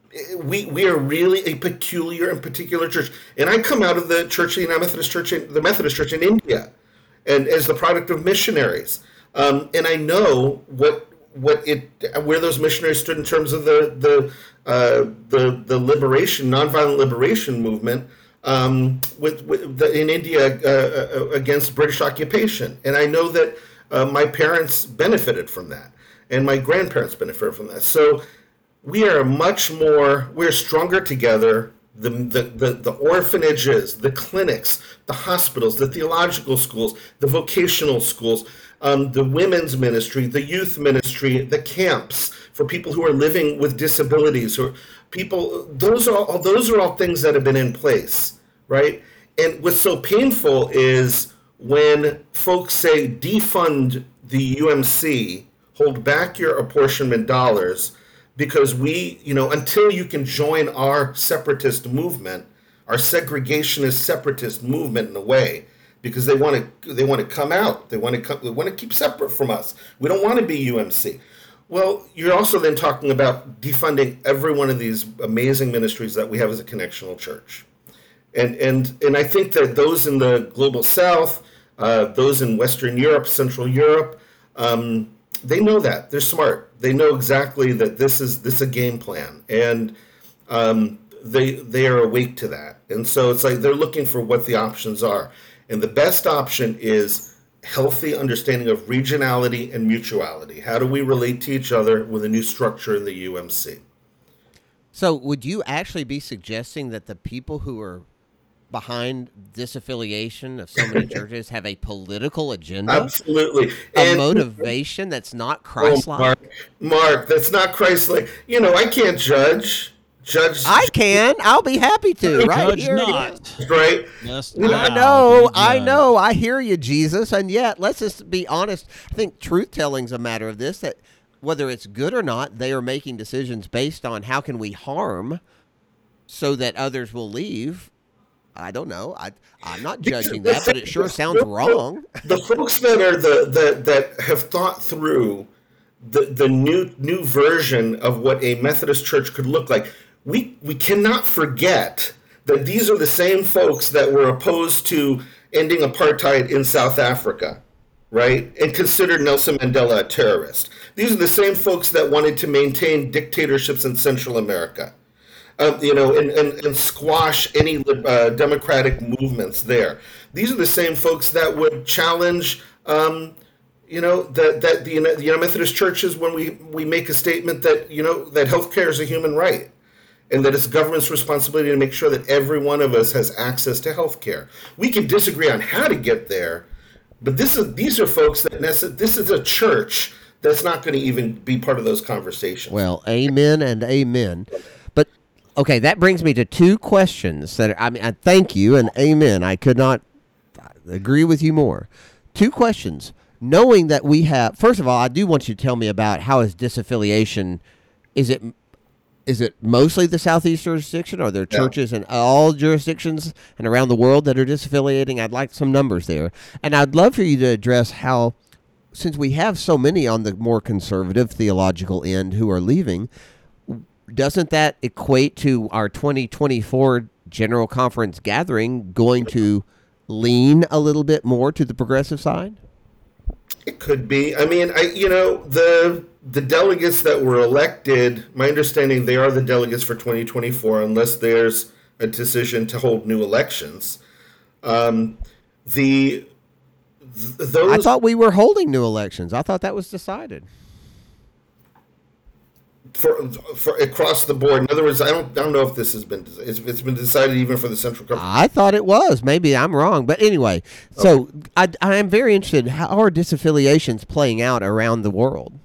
We we are really a peculiar and particular church. And I come out of the Church of the United Methodist Church, in, the Methodist Church in India, and as the product of missionaries, um, and I know what what it where those missionaries stood in terms of the the uh, the the liberation, nonviolent liberation movement um, with, with the, in India uh, against British occupation, and I know that uh, my parents benefited from that, and my grandparents benefited from that. So we are much more, we're stronger together. The, the, the, the orphanages, the clinics, the hospitals, the theological schools, the vocational schools, um, the women's ministry, the youth ministry, the camps for people who are living with disabilities, or people, those are all, those are all things that have been in place, right? And what's so painful is when folks say defund the U M C, hold back your apportionment dollars, because we, you know, until you can join our separatist movement, our segregationist separatist movement in a way, because they want to they want to come out, they want to come, they want to keep separate from us. We don't want to be U M C. Well, you're also then talking about defunding every one of these amazing ministries that we have as a connectional church, and and and I think that those in the global South, uh, those in Western Europe, Central Europe, um, they know that. They're smart. They know exactly that this is this is a game plan, and um, they they are awake to that. And so it's like they're looking for what the options are, and the best option is healthy understanding of regionality and mutuality. How do we relate to each other with a new structure in the U M C? So, would you actually be suggesting that the people who are behind disaffiliation of so many churches have a political agenda? Absolutely. A And- motivation that's not Oh, Christ-like? Mark, Mark, that's not Christ-like. You know, I can't judge. Judge. I can. I'll be happy to. Right Judge here. it not. is. Right. Lest You know, I thou know, be I judged. know, I hear you, Jesus, and yet, let's just be honest. I think truth-telling's a matter of this, that whether it's good or not, they are making decisions based on how can we harm so that others will leave. I don't know. I, I'm not judging that, but it sure sounds wrong. The folks that are the that that have thought through the the new new version of what a Methodist church could look like. We we cannot forget that these are the same folks that were opposed to ending apartheid in South Africa, right? And considered Nelson Mandela a terrorist. These are the same folks that wanted to maintain dictatorships in Central America. Um, you know, and, and, and squash any uh, democratic movements there. These are the same folks that would challenge, um, you know, that that the, the United Methodist churches when we, we make a statement that, you know, that healthcare is a human right and that it's government's responsibility to make sure that every one of us has access to healthcare. We can disagree on how to get there, but this is these are folks that necess- this is a church that's not going to even be part of those conversations. Well, amen and amen. Okay, that brings me to two questions that I mean, I thank you and amen. I could not agree with you more. Two questions. Knowing that we have, first of all, I do want you to tell me about how is disaffiliation. Is it is it mostly the Southeast jurisdiction? Are there churches yeah. in all jurisdictions and around the world that are disaffiliating? I'd like some numbers there, and I'd love for you to address how, since we have so many on the more conservative theological end who are leaving. Doesn't that equate to our twenty twenty-four General Conference gathering going to lean a little bit more to the progressive side? It could be. I mean, I you know, the the delegates that were elected, my understanding they are the delegates for twenty twenty-four unless there's a decision to hold new elections. Um, the th- those I thought we were holding new elections. I thought that was decided. For, for across the board. In other words, I don't I don't know if this has been it's, it's been decided even for the central government. I thought it was. Maybe I'm wrong, but anyway. So okay. I I am very interested. How are disaffiliations playing out around the world?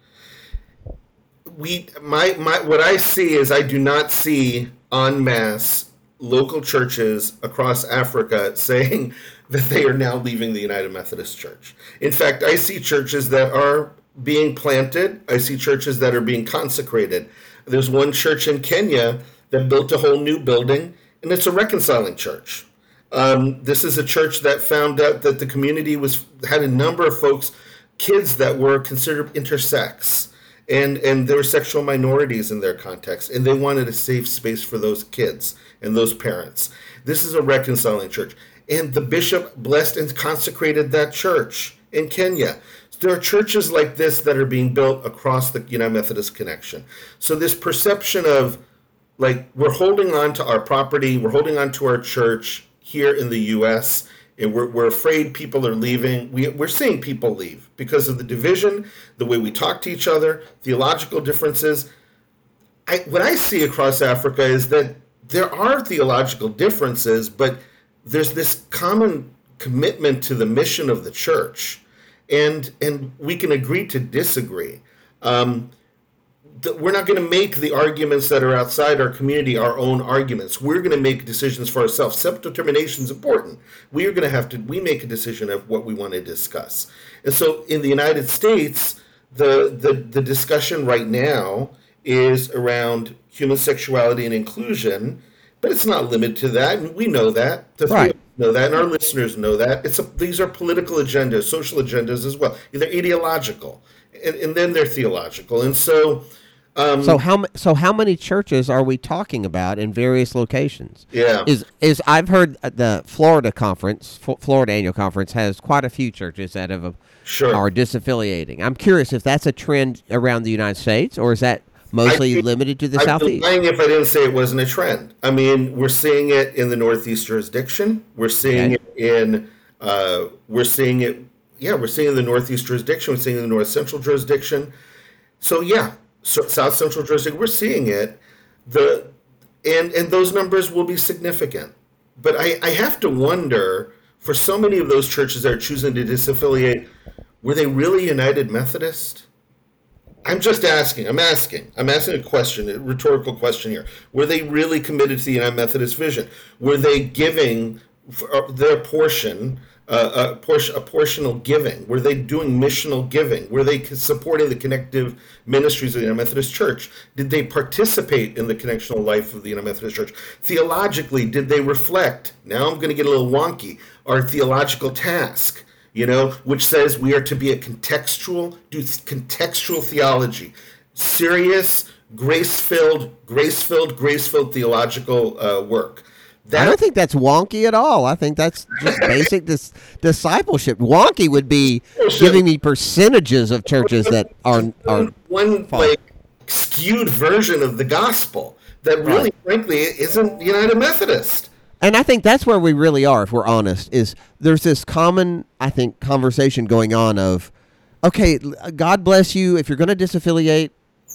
We my my what I see is I do not see en masse local churches across Africa saying that they are now leaving the United Methodist Church. In fact, I see churches that are being planted. I see churches that are being consecrated. There's one church in Kenya that built a whole new building, and it's a reconciling church. Um, this is a church that found out that the community was had a number of folks, kids that were considered intersex, and and there were sexual minorities in their context, and they wanted a safe space for those kids and those parents. This is a reconciling church, and the bishop blessed and consecrated that church in Kenya. There are churches like this that are being built across the United Methodist connection. So this perception of, like, we're holding on to our property, we're holding on to our church here in the U S, and we're, we're afraid people are leaving. We, we're seeing people leave because of the division, the way we talk to each other, theological differences. I, what I see across Africa is that there are theological differences, but there's this common commitment to the mission of the church. And and we can agree to disagree. Um, th- we're not going to make the arguments that are outside our community our own arguments. We're going to make decisions for ourselves. Self-determination is important. We are going to have to, we make a decision of what we want to discuss. And so in the United States, the the, the discussion right now is around human sexuality and inclusion, but it's not limited to that, and we know that. The right. know that, and our listeners know that. It's a, these are political agendas, social agendas as well. They're ideological, and, and then they're theological. And so, um, so how so how many churches are we talking about in various locations? Yeah, is is I've heard the Florida conference, Florida annual conference, has quite a few churches that have sure. are disaffiliating. I'm curious if that's a trend around the United States, or is that mostly I, limited to the I'd Southeast? be lying if I didn't say it wasn't a trend. I mean, we're seeing it in the Northeast jurisdiction. We're seeing okay. it in, uh, we're seeing it, yeah, we're seeing it in the Northeast jurisdiction. We're seeing it in the North Central jurisdiction. So yeah, so South Central jurisdiction, we're seeing it. The and and those numbers will be significant. But I, I have to wonder, for so many of those churches that are choosing to disaffiliate, were they really United Methodist? I'm just asking. I'm asking. I'm asking a question, a rhetorical question here. Were they really committed to the United Methodist vision? Were they giving for their portion, uh, a portion, a portional giving? Were they doing missional giving? Were they supporting the connective ministries of the United Methodist Church? Did they participate in the connectional life of the United Methodist Church? Theologically, did they reflect? Now I'm going to get a little wonky. Our theological task, you know, which says we are to be a contextual, do contextual theology, serious, grace-filled, grace-filled, grace-filled theological uh, work. That, I don't think that's wonky at all. I think that's just basic dis- discipleship. Wonky would be giving me percentages of churches that are are one like skewed version of the gospel that really, right. frankly, isn't United Methodist. And I think that's where we really are, if we're honest. Is there's this common, I think, conversation going on of, okay, God bless you if you're going to disaffiliate.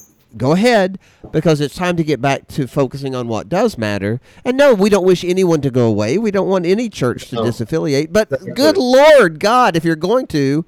Go ahead, because it's time to get back to focusing on what does matter. And no, we don't wish anyone to go away. We don't want any church to no. disaffiliate. But good Lord, God, if you're going to,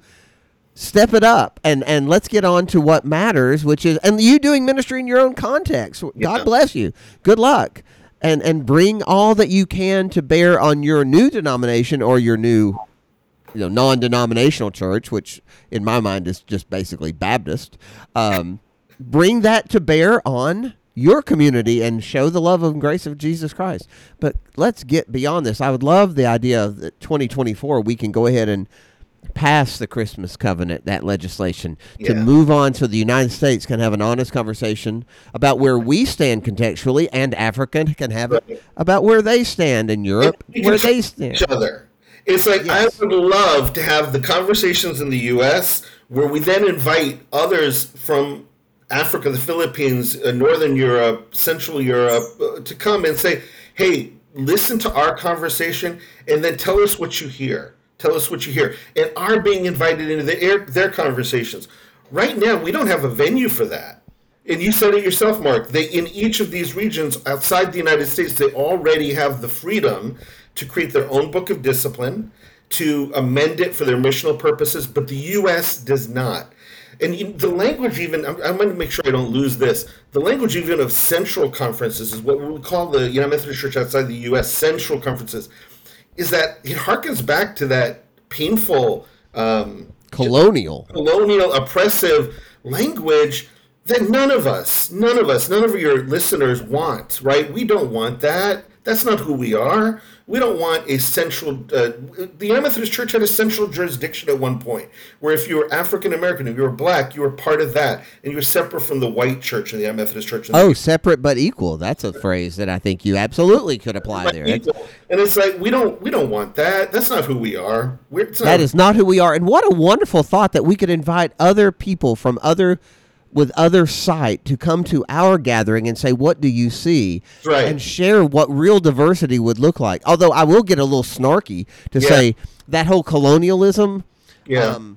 step it up and, and let's get on to what matters, which is, and you doing ministry in your own context. God yeah. bless you. Good luck. And, and bring all that you can to bear on your new denomination or your new you know, non-denominational church, which in my mind is just basically Baptist. Um Bring that to bear on your community and show the love and grace of Jesus Christ. But let's get beyond this. I would love the idea of that twenty twenty-four, we can go ahead and pass the Christmas covenant, that legislation, yeah. to move on so the United States can have an honest conversation about where we stand contextually, and Africa can have right. it about where they stand in Europe, where they stand. Each other. It's like, yes. I would love to have the conversations in the U S where we then invite others from Africa, the Philippines, uh, Northern Europe, Central Europe, uh, to come and say, hey, listen to our conversation and then tell us what you hear. Tell us what you hear. And are being invited into the, air, their conversations. Right now, we don't have a venue for that. And you said it yourself, Mark. They, in each of these regions outside the United States, they already have the freedom to create their own book of discipline, to amend it for their missional purposes, but the U S does not. And the language even, I'm, I'm going to make sure I don't lose this, the language even of central conferences is what we call the United Methodist Church outside the U S central conferences, is that it harkens back to that painful um, colonial, colonial, oppressive language that none of us, none of us, none of your listeners want, right? We don't want that. That's not who we are. We don't want a central, uh, the United Methodist Church had a central jurisdiction at one point, where if you were African American, if you were black, you were part of that, and you were separate from the white church and the United Methodist Church. Oh, separate but equal. That's a phrase that I think you absolutely could apply there. And it's like, we don't we don't want that. That's not who we are. We're, that not, is not who we are. And what a wonderful thought that we could invite other people from other with other sight to come to our gathering and say, what do you see? Right. And share what real diversity would look like. Although I will get a little snarky to yeah. say that whole colonialism. Yeah. Um,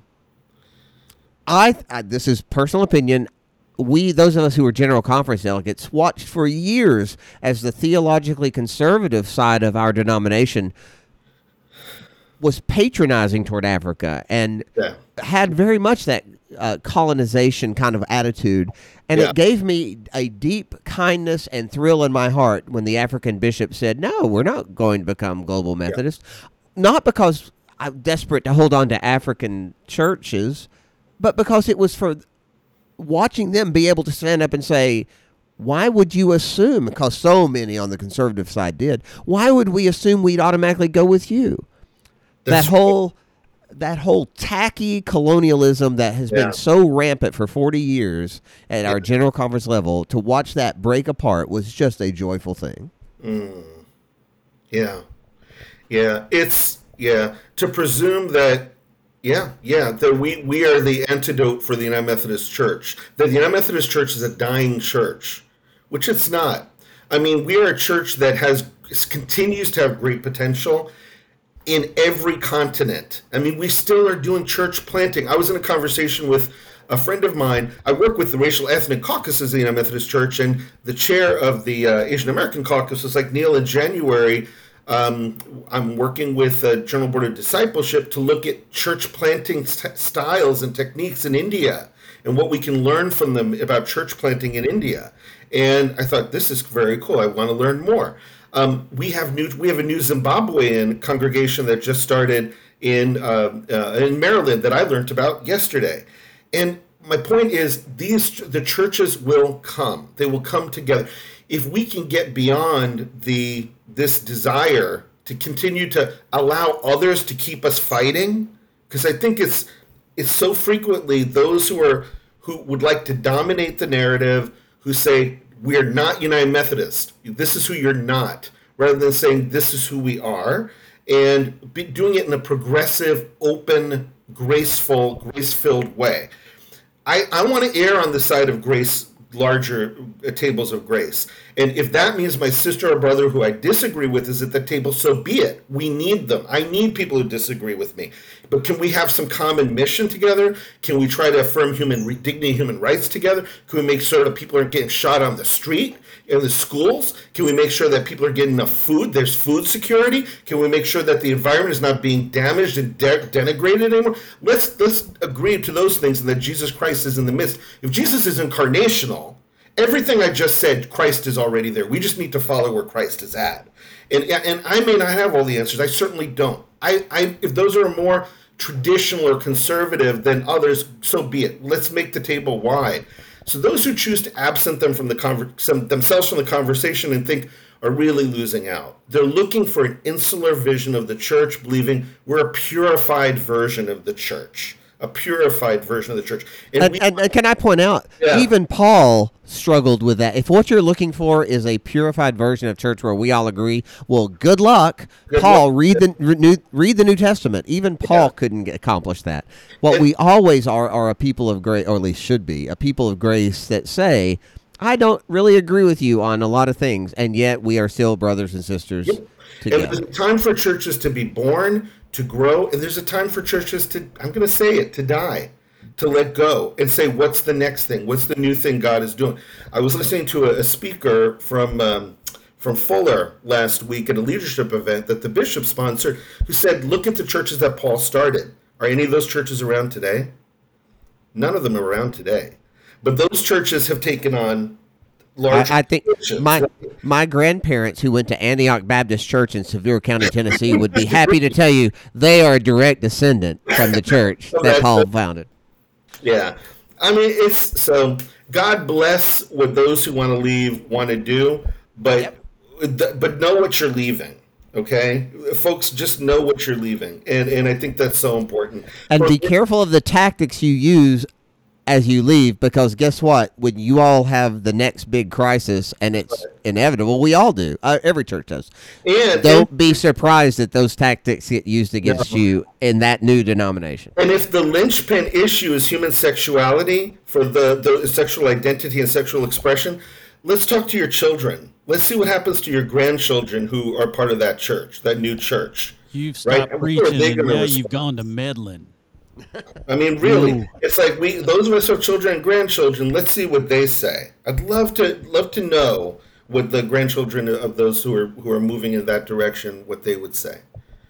I, I this is personal opinion. We, those of us who were General Conference delegates, watched for years as the theologically conservative side of our denomination was patronizing toward Africa and yeah. had very much that uh, colonization kind of attitude. And yeah. it gave me a deep kindness and thrill in my heart when the African bishop said, no, we're not going to become global Methodists. Yeah. Not because I'm desperate to hold on to African churches, but because it was for watching them be able to stand up and say, why would you assume, because so many on the conservative side did, why would we assume we'd automatically go with you? That whole that whole tacky colonialism that has yeah. been so rampant for forty years at yeah. our General Conference level, to watch that break apart was just a joyful thing. Mm. Yeah. Yeah. It's, yeah. To presume that, yeah, yeah, that we, we are the antidote for the United Methodist Church, that the United Methodist Church is a dying church, which it's not. I mean, we are a church that has continues to have great potential in every continent. I mean, we still are doing church planting. I was in a conversation with a friend of mine. I work with the racial ethnic caucuses in the United Methodist Church, and the chair of the uh, Asian American caucus was like, Neil, in January, um, I'm working with the General Board of Discipleship to look at church planting st- styles and techniques in India and what we can learn from them about church planting in India. And I thought, this is very cool. I want to learn more. Um, we have new we have a new Zimbabwean congregation that just started in uh, uh, in Maryland that I learned about yesterday. And my point is, these the churches will come. They will come together. If we can get beyond the this desire to continue to allow others to keep us fighting, because I think it's it's so frequently those who are who would like to dominate the narrative, who say we're not United Methodist, this is who you're not, rather than saying this is who we are, and be doing it in a progressive, open, graceful, grace-filled way. I, I want to err on the side of grace, larger uh, tables of grace. And if that means my sister or brother who I disagree with is at the table, so be it. We need them. I need people who disagree with me. But can we have some common mission together? Can we try to affirm human dignity, human rights together? Can we make sure that people aren't getting shot on the street, in the schools? Can we make sure that people are getting enough food? There's food security. Can we make sure that the environment is not being damaged and de- denigrated anymore? Let's let's agree to those things, and that Jesus Christ is in the midst. If Jesus is incarnational, everything I just said, Christ is already there. We just need to follow where Christ is at. And and I may not have all the answers. I certainly don't. I, I if those are more traditional or conservative than others, so be it. Let's make the table wide. So those who choose to absent them from the conver- themselves from the conversation and think are really losing out. They're looking for an insular vision of the church, believing we're a purified version of the church. A purified version of the church. And, And, we, and, and can I point out, Yeah. even Paul struggled with that. If what you're looking for is a purified version of church where we all agree, well, good luck. Good Paul, luck. read the re- new, read the New Testament. Even Paul Yeah. couldn't get, accomplish that. What And- we always are are a people of grace, or at least should be, a people of grace that say, I don't really agree with you on a lot of things, and yet we are still brothers and sisters and together. there's a time for churches to be born, to grow, and there's a time for churches to, I'm going to say it, to die, to let go and say, what's the next thing? What's the new thing God is doing? I was listening to a, a speaker from um, from Fuller last week at a leadership event that the bishop sponsored, who said, look at the churches that Paul started. Are any of those churches around today? None of them are around today. But those churches have taken on large I, I think churches. my my grandparents who went to Antioch Baptist Church in Sevier County, Tennessee, would be happy to tell you they are a direct descendant from the church that Paul founded. Yeah. I mean, it's so God bless what those who want to leave want to do, but but know what you're leaving. Okay, folks, just know what you're leaving, and and I think that's so important. And For- be careful of the tactics you use as you leave, because guess what? When you all have the next big crisis, and it's inevitable, we all do. Uh, every church does. and Don't be surprised that those tactics get used against you in that new denomination. And if the linchpin issue is human sexuality for the, the sexual identity and sexual expression, let's talk to your children. Let's see what happens to your grandchildren who are part of that church, that new church. You've Right. stopped And what are preaching, they and gonna now respond? you've gone to meddling. I mean, really, Ooh. it's like we those of us who have children and grandchildren. Let's see what they say. I'd love to love to know what the grandchildren of those who are who are moving in that direction, what they would say.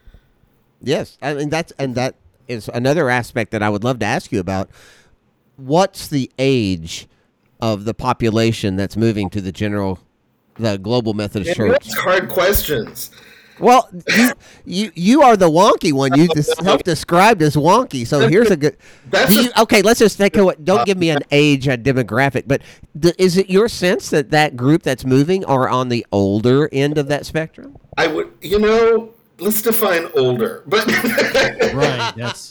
Yes, I mean that's and that is another aspect that I would love to ask you about. What's the age of the population that's moving to the general, the Global Methodist And Church? that's hard questions. Well, you you, you are the wonky one. You des- self-described as wonky. So here's a good. That's do you, okay, let's just take a, don't give me an age, a demographic, but th- is it your sense that that group that's moving are on the older end of that spectrum? I would, you know, let's define older. But Right. That's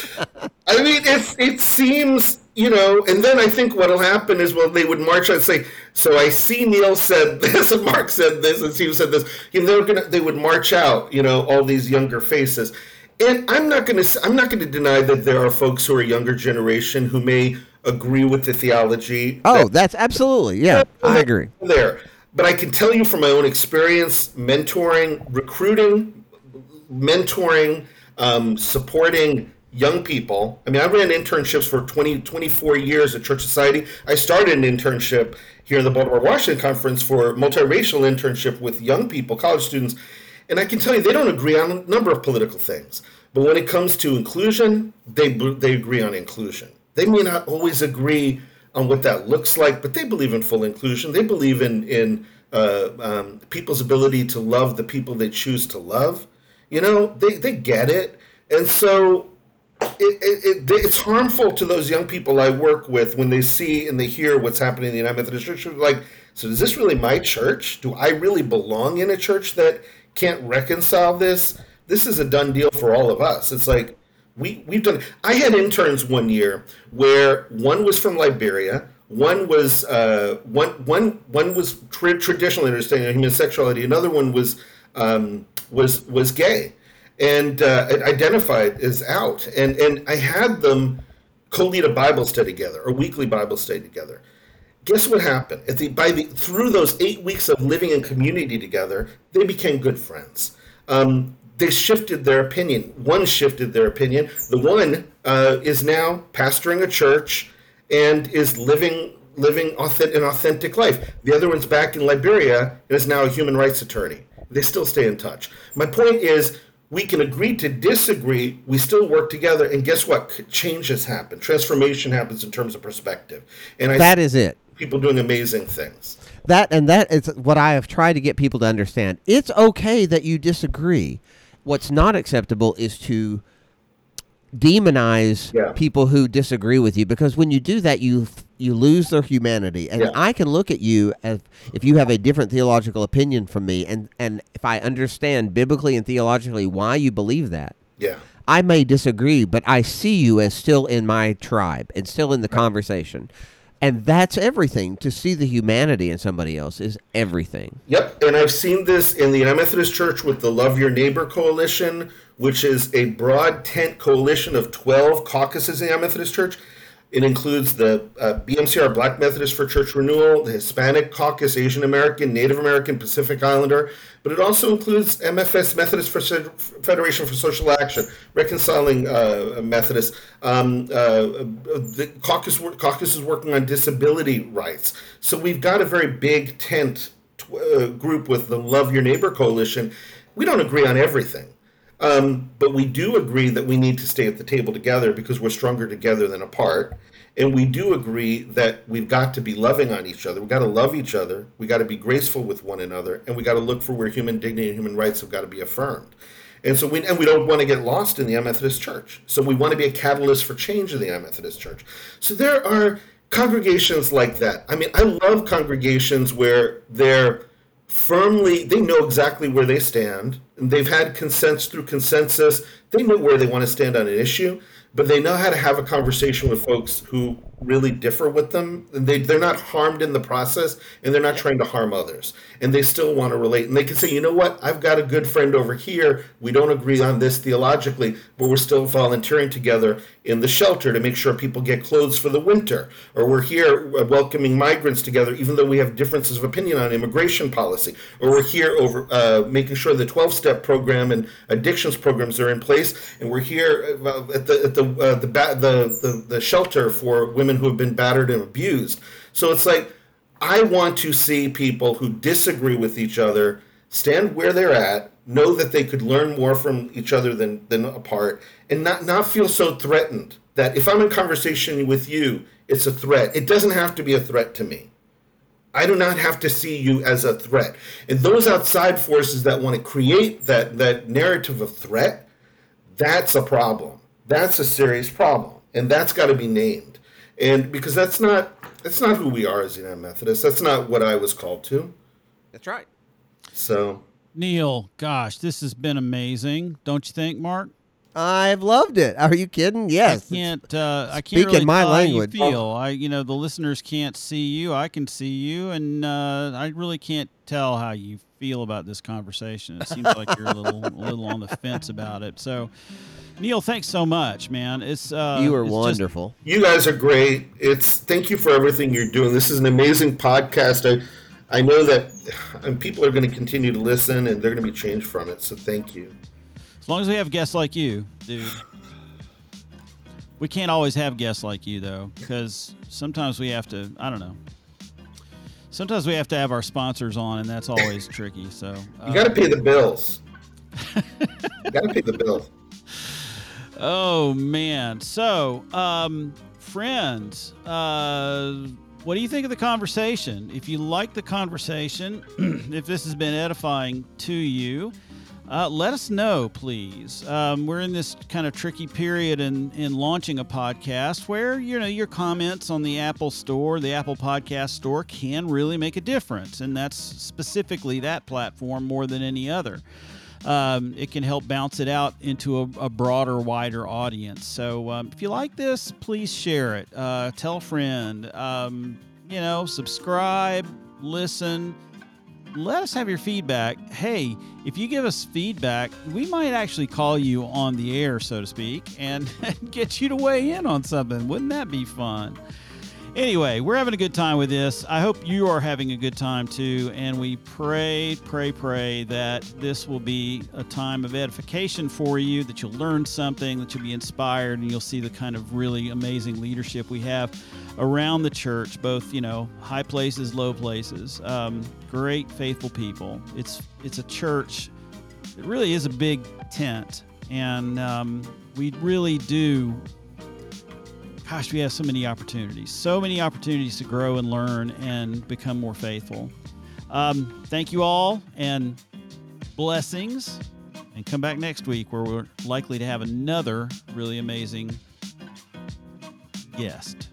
I mean, it it seems, you know, and then I think what'll happen is, well, they would march out and say, so I see Neil said this and Mark said this and Steve said this. You know, they're gonna they would march out, you know, all these younger faces. And I'm not gonna I'm not gonna deny that there are folks who are younger generation who may agree with the theology. Oh, that- that's absolutely yeah. I agree. there. But I can tell you from my own experience, mentoring, recruiting, mentoring, um, supporting young people. I mean, I ran internships for twenty, twenty-four years at Church Society. I started an internship here in the Baltimore Washington Conference for multiracial internship with young people, college students. And I can tell you, they don't agree on a number of political things. But when it comes to inclusion, they they agree on inclusion. They may not always agree on what that looks like, but they believe in full inclusion. They believe in in uh, um, people's ability to love the people they choose to love. You know, they, they get it. And so it, it, it, it's harmful to those young people I work with when they see and they hear what's happening in the United Methodist Church. They're like, so is this really my church? Do I really belong in a church that can't reconcile this? This is a done deal for all of us. It's like, we, we've done, I had interns one year where one was from Liberia, one was, uh, one, one, one was tra- traditionally understanding human sexuality, another one was, um, was, was gay and uh, identified as out. And, and I had them co-lead a Bible study together, a weekly Bible study together. Guess what happened? At the, by the, through those eight weeks of living in community together, they became good friends. Um, they shifted their opinion. One shifted their opinion. The one uh, is now pastoring a church and is living living authentic, an authentic life. The other one's back in Liberia and is now a human rights attorney. They still stay in touch. My point is, we can agree to disagree. We still work together, and guess what? Changes happen. Transformation happens in terms of perspective. And I that is it. People doing amazing things. That and that is what I have tried to get people to understand. It's okay that you disagree. What's not acceptable is to demonize yeah. people who disagree with you, because when you do that, you you lose their humanity. And yeah. I can look at you as if you have a different theological opinion from me, and and if I understand biblically and theologically why you believe that, yeah, I may disagree, but I see you as still in my tribe and still in the conversation. And that's everything. To see the humanity in somebody else is everything. Yep, and I've seen this in the United Methodist Church with the Love Your Neighbor Coalition, which is a broad tent coalition of twelve caucuses in the United Methodist Church. It includes the uh, B M C R, Black Methodist for Church Renewal, the Hispanic Caucus, Asian American, Native American, Pacific Islander, but it also includes M F S, Methodist for Federation for Social Action, Reconciling uh, Methodists. Um, uh, the caucus, caucus is working on disability rights. So we've got a very big tent uh, group with the Love Your Neighbor Coalition. We don't agree on everything. Um, but we do agree that we need to stay at the table together because we're stronger together than apart. And we do agree that we've got to be loving on each other. We've got to love each other. We got to be graceful with one another. And we got to look for where human dignity and human rights have got to be affirmed. And so we, and we don't want to get lost in the United Methodist Church. So we want to be a catalyst for change in the United Methodist Church. So there are congregations like that. I mean, I love congregations where they're firmly, they know exactly where they stand, and they've had consensus through consensus. They know where they want to stand on an issue, but they know how to have a conversation with folks who really differ with them. And they, they're not harmed in the process, and they're not trying to harm others. And they still want to relate. And they can say, you know what, I've got a good friend over here. We don't agree on this theologically, but we're still volunteering together in the shelter to make sure people get clothes for the winter. Or we're here welcoming migrants together, even though we have differences of opinion on immigration policy. Or we're here over uh, making sure the twelve-step program and addictions programs are in place. And we're here at the at the uh, the, ba- the the the shelter for women who have been battered and abused. So it's like, I want to see people who disagree with each other stand where they're at, know that they could learn more from each other than, than apart, and not, not feel so threatened that if I'm in conversation with you, it's a threat. It doesn't have to be a threat to me. I do not have to see you as a threat. And those outside forces that want to create that, that narrative of threat, that's a problem. That's a serious problem. And that's got to be named. And because that's not that's not who we are as United Methodists. That's not what I was called to. That's right. So, Neil, gosh, this has been amazing, don't you think, Mark? I've loved it. Are you kidding? Yes. I can't. Uh, I can't Speak really in my tell language. How you feel. I, you know, the listeners can't see you. I can see you, and uh, I really can't tell how you feel about this conversation. It seems like you're a little, a little on the fence about it. So, Neil, thanks so much, man. It's uh, you are it's wonderful. Just, you guys are great. It's thank you for everything you're doing. This is an amazing podcast. I I know that and people are going to continue to listen, and they're going to be changed from it. So thank you. As long as we have guests like you, dude. We can't always have guests like you, though, because sometimes we have to, I don't know. Sometimes we have to have our sponsors on, and that's always tricky. So uh, you got to pay the bills. You got to pay the bills. Oh, man. So, um, friends, uh, what do you think of the conversation? If you like the conversation, if this has been edifying to you, uh, let us know, please. Um, we're in this kind of tricky period in, in launching a podcast where, you know, your comments on the Apple Store, the Apple Podcast Store, can really make a difference. And that's specifically that platform more than any other. Um, it can help bounce it out into a, a broader, wider audience. So um, if you like this, please share it. Uh, tell a friend. Um, you know, subscribe, listen. Let us have your feedback. Hey, if you give us feedback, we might actually call you on the air, so to speak, and get you to weigh in on something. Wouldn't that be fun? Anyway, we're having a good time with this. I hope you are having a good time too. And we pray, pray, pray that this will be a time of edification for you, that you'll learn something, that you'll be inspired, and you'll see the kind of really amazing leadership we have around the church, both, you know, high places, low places, um, great, faithful people. It's, it's a church. It really is a big tent. And um, we really do Gosh, we have so many opportunities, so many opportunities to grow and learn and become more faithful. Um, thank you all, and blessings. And come back next week where we're likely to have another really amazing guest.